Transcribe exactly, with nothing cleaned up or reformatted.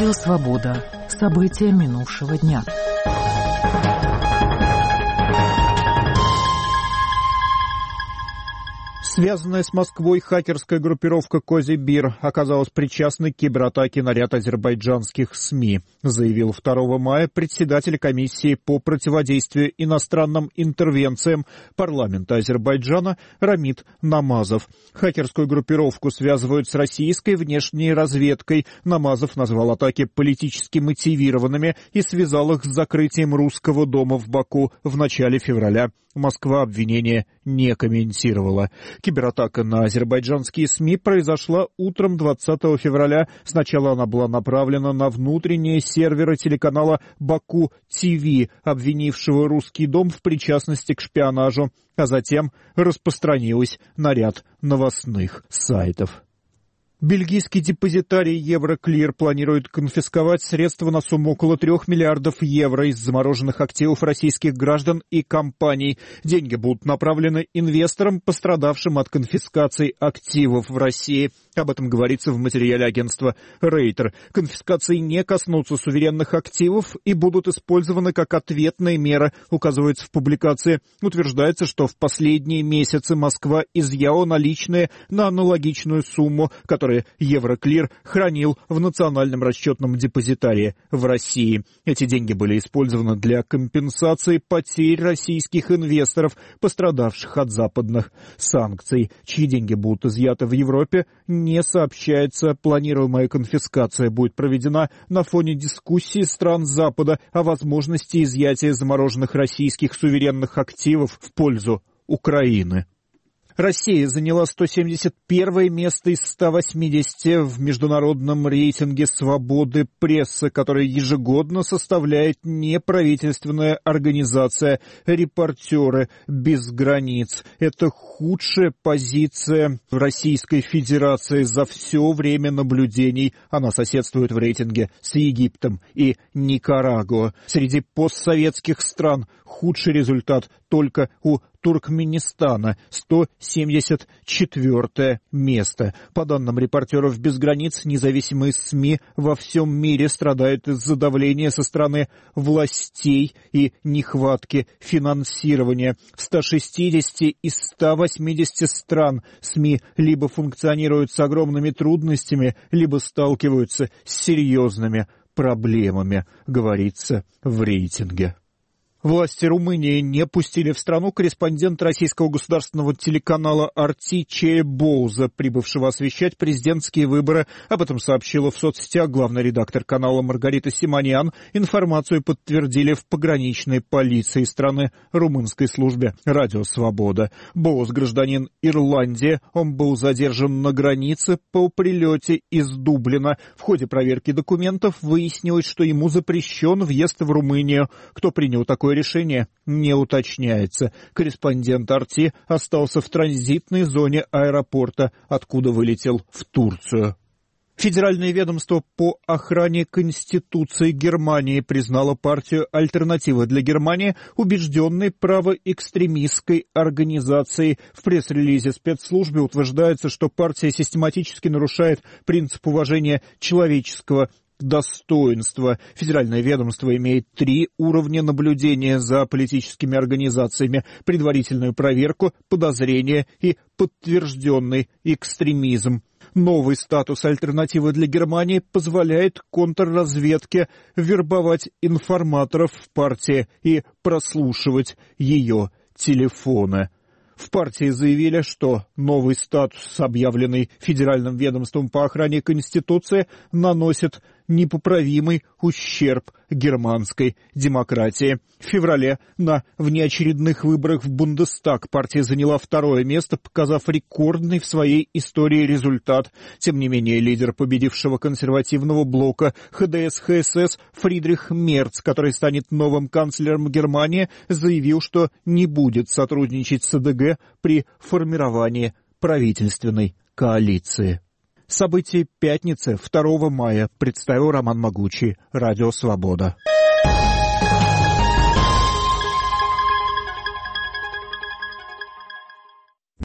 Радио «Свобода». События минувшего дня. Связанная с Москвой хакерская группировка «Козибир» оказалась причастной к кибератаке на ряд азербайджанских СМИ, заявил второго мая председатель комиссии по противодействию иностранным интервенциям парламента Азербайджана Рамид Намазов. Хакерскую группировку связывают с российской внешней разведкой. Намазов назвал атаки политически мотивированными и связал их с закрытием русского дома в Баку в начале февраля. Москва обвинения не комментировала. Кибератака на азербайджанские СМИ произошла утром двадцатого февраля. Сначала она была направлена на внутренние серверы телеканала Баку-ТВ, обвинившего русский дом в причастности к шпионажу, а затем распространилась на ряд новостных сайтов. Бельгийский депозитарий Евроклир планирует конфисковать средства на сумму около трех миллиардов евро из замороженных активов российских граждан и компаний. Деньги будут направлены инвесторам, пострадавшим от конфискации активов в России. Об этом говорится в материале агентства Рейтер. Конфискации не коснутся суверенных активов и будут использованы как ответная мера, указывается в публикации. Утверждается, что в последние месяцы Москва изъяла наличные на аналогичную сумму, которую Евроклир хранил в национальном расчетном депозитарии в России. Эти деньги были использованы для компенсации потерь российских инвесторов, пострадавших от западных санкций. Чьи деньги будут изъяты в Европе, не сообщается. Планируемая конфискация будет проведена на фоне дискуссии стран Запада о возможности изъятия замороженных российских суверенных активов в пользу Украины. Россия заняла сто семьдесят первое место из ста восьмидесяти в международном рейтинге свободы прессы, который ежегодно составляет неправительственная организация «Репортеры без границ». Это худшая позиция в Российской Федерации за все время наблюдений. Она соседствует в рейтинге с Египтом и Никарагуа. Среди постсоветских стран худший результат только у Туркменистана, сто семьдесят четвёртое место. По данным «Репортеров без границ», независимые СМИ во всем мире страдают из-за давления со стороны властей и нехватки финансирования. В ста шестидесяти из ста восьмидесяти стран СМИ либо функционируют с огромными трудностями, либо сталкиваются с серьезными проблемами, говорится в рейтинге. Власти Румынии не пустили в страну корреспондента российского государственного телеканала «Арти» Чея Боуза, прибывшего освещать президентские выборы. Об этом сообщила в соцсетях главный редактор канала Маргарита Симоньян. Информацию подтвердили в пограничной полиции страны румынской службе «Радио Свобода». Боуз — гражданин Ирландии. Он был задержан на границе по прилете из Дублина. В ходе проверки документов выяснилось, что ему запрещен въезд в Румынию. Кто принял такое решение, не уточняется. Корреспондент «Арти» остался в транзитной зоне аэропорта, откуда вылетел в Турцию. Федеральное ведомство по охране Конституции Германии признало партию «Альтернатива для Германии» убежденной правоэкстремистской организацией. В пресс-релизе спецслужбы утверждается, что партия систематически нарушает принцип уважения человеческого достоинства. Федеральное ведомство имеет три уровня наблюдения за политическими организациями: предварительную проверку, подозрение и подтвержденный экстремизм. Новый статус «Альтернативы для Германии» позволяет контрразведке вербовать информаторов в партии и прослушивать ее телефоны. В партии заявили, что новый статус, объявленный Федеральным ведомством по охране Конституции, наносит непоправимый ущерб германской демократии. В феврале на внеочередных выборах в Бундестаг партия заняла второе место, показав рекордный в своей истории результат. Тем не менее, лидер победившего консервативного блока ха дэ эс ха эс эс Фридрих Мерц, который станет новым канцлером Германии, заявил, что не будет сотрудничать с а дэ гэ при формировании правительственной коалиции. События пятницы, второго мая, представил Роман Могучий, Радио Свобода.